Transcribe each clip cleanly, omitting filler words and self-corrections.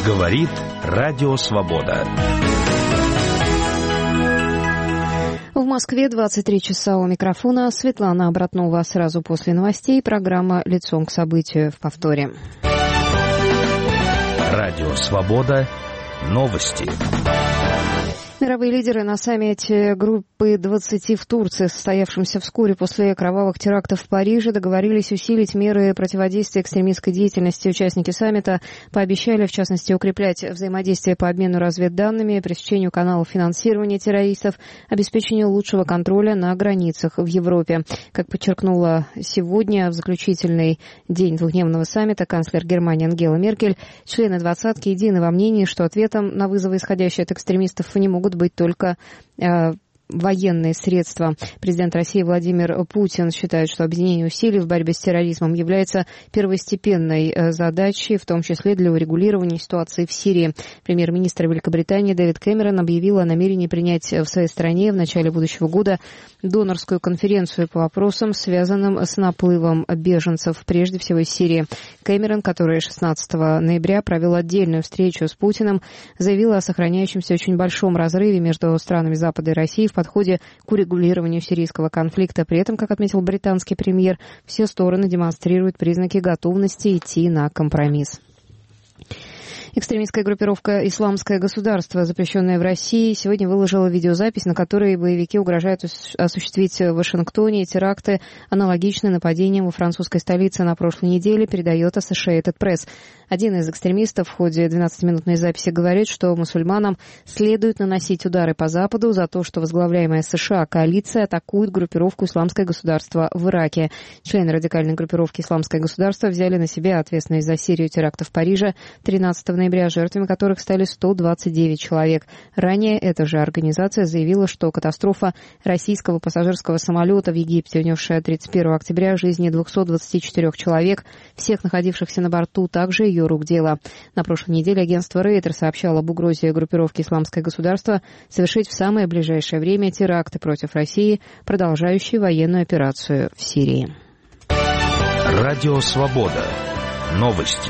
Говорит Радио Свобода. В Москве 23 часа. У микрофона Светлана Обратнова. Сразу после новостей программа «Лицом к событию» в повторе. Радио Свобода. Новости. Мировые лидеры на саммите группы 20 в Турции, состоявшемся вскоре после кровавых терактов в Париже, договорились усилить меры противодействия экстремистской деятельности. Участники саммита пообещали, в частности, укреплять взаимодействие по обмену разведданными, пресечению каналов финансирования террористов, обеспечению лучшего контроля на границах в Европе. Как подчеркнула сегодня в заключительный день двухдневного саммита канцлер Германии Ангела Меркель, члены «двадцатки» едины во мнении, что ответом на вызовы, исходящие от экстремистов, не могут быть только военные средства. Президент России Владимир Путин считает, что объединение усилий в борьбе с терроризмом является первостепенной задачей, в том числе для урегулирования ситуации в Сирии. Премьер-министр Великобритании Дэвид Кэмерон объявил о намерении принять в своей стране в начале будущего года донорскую конференцию по вопросам, связанным с наплывом беженцев, прежде всего из Сирии. Кэмерон, который 16 ноября провел отдельную встречу с Путиным, заявил о сохраняющемся очень большом разрыве между странами Запада и России в подходе к урегулированию сирийского конфликта. При этом, как отметил британский премьер, все стороны демонстрируют признаки готовности идти на компромисс. Экстремистская группировка «Исламское государство», запрещенная в России, сегодня выложила видеозапись, на которой боевики угрожают осуществить в Вашингтоне теракты, аналогичные нападениям во французской столице на прошлой неделе, передает Associated Press. Один из экстремистов в ходе 12-минутной записи говорит, что мусульманам следует наносить удары по Западу за то, что возглавляемая США коалиция атакует группировку «Исламское государство» в Ираке. Члены радикальной группировки «Исламское государство» взяли на себя ответственность за серию терактов в Париже 13 ноября, жертвами которых стали 129 человек. Ранее эта же организация заявила, что катастрофа российского пассажирского самолета в Египте, унесшая 31 октября жизни 224 человек, всех находившихся на борту, также ее рук дело. На прошлой неделе агентство Рейтер сообщало об угрозе группировки «Исламское государство» совершить в самое ближайшее время теракты против России, продолжающие военную операцию в Сирии. Радио Свобода. Новости.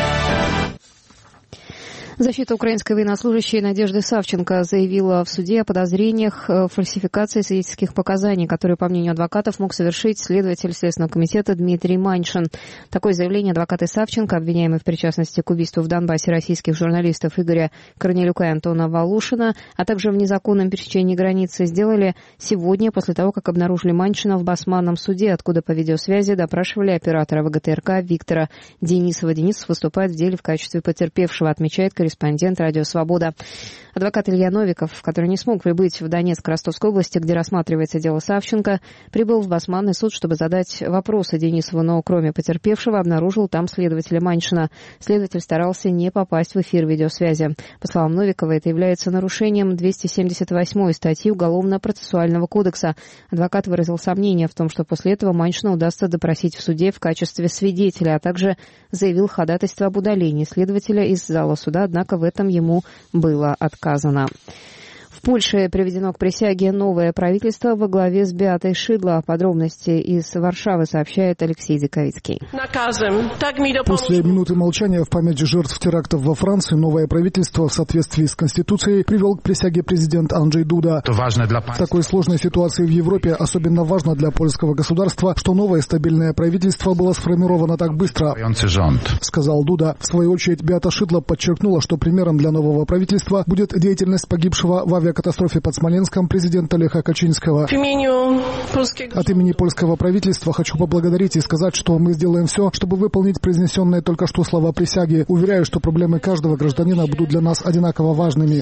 Защита украинской военнослужащей Надежды Савченко заявила в суде о подозрениях в фальсификации свидетельских показаний, которые, по мнению адвокатов, мог совершить следователь Следственного комитета Дмитрий Маньшин. Такое заявление адвокаты Савченко, обвиняемые в причастности к убийству в Донбассе российских журналистов Игоря Корнелюка и Антона Волошина, а также в незаконном пересечении границы, сделали сегодня, после того, как обнаружили Маньшина в Басманном суде, откуда по видеосвязи допрашивали оператора ВГТРК Виктора Денисова. Денисов выступает в деле в качестве потерпевшего, отмечает корреспондент «Радио Свобода». Адвокат Илья Новиков, который не смог прибыть в Донецк Ростовской области, где рассматривается дело Савченко, прибыл в Басманный суд, чтобы задать вопросы Денисову, но кроме потерпевшего обнаружил там следователя Маньшина. Следователь старался не попасть в эфир видеосвязи. По словам Новикова, это является нарушением 278 статьи Уголовно-процессуального кодекса. Адвокат выразил сомнение в том, что после этого Маньшина удастся допросить в суде в качестве свидетеля, а также заявил ходатайство об удалении следователя из зала суда, однако в этом ему было отказано. В Польше приведено к присяге новое правительство во главе с Беатой Шидло. Подробности из Варшавы сообщает Алексей Диковицкий. После минуты молчания в память жертв терактов во Франции новое правительство в соответствии с Конституцией привел к присяге президент Анджей Дуда. В такой сложной ситуации в Европе особенно важно для польского государства, что новое стабильное правительство было сформировано так быстро, сказал Дуда. В свою очередь Беата Шидло подчеркнула, что примером для нового правительства будет деятельность погибшего в авиакатастрофе под Смоленском президента Леха Качинского. От имени польского правительства хочу поблагодарить и сказать, что мы сделаем все, чтобы выполнить произнесенные только что слова присяги. Уверяю, что проблемы каждого гражданина будут для нас одинаково важными.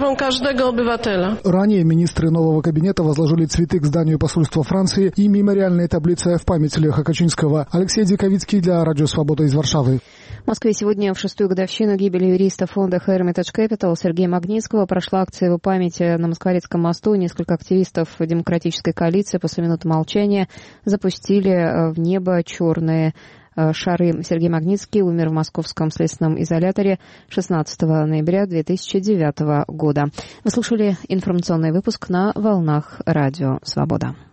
Ранее министры нового кабинета возложили цветы к зданию посольства Франции и мемориальные таблицы в память Леха Качинского. Алексей Диковицкий для Радио Свобода из Варшавы. В Москве сегодня в 6-ю годовщину гибели юриста фонда Hermitage Capital Сергея Магнитского прошла акция его памяти на Москворецком мосту. Несколько активистов демократической коалиции после минуты молчания запустили в небо черные шары. Сергей Магнитский умер в московском следственном изоляторе 16 ноября 2009 года. Вы слушали информационный выпуск на волнах Радио Свобода.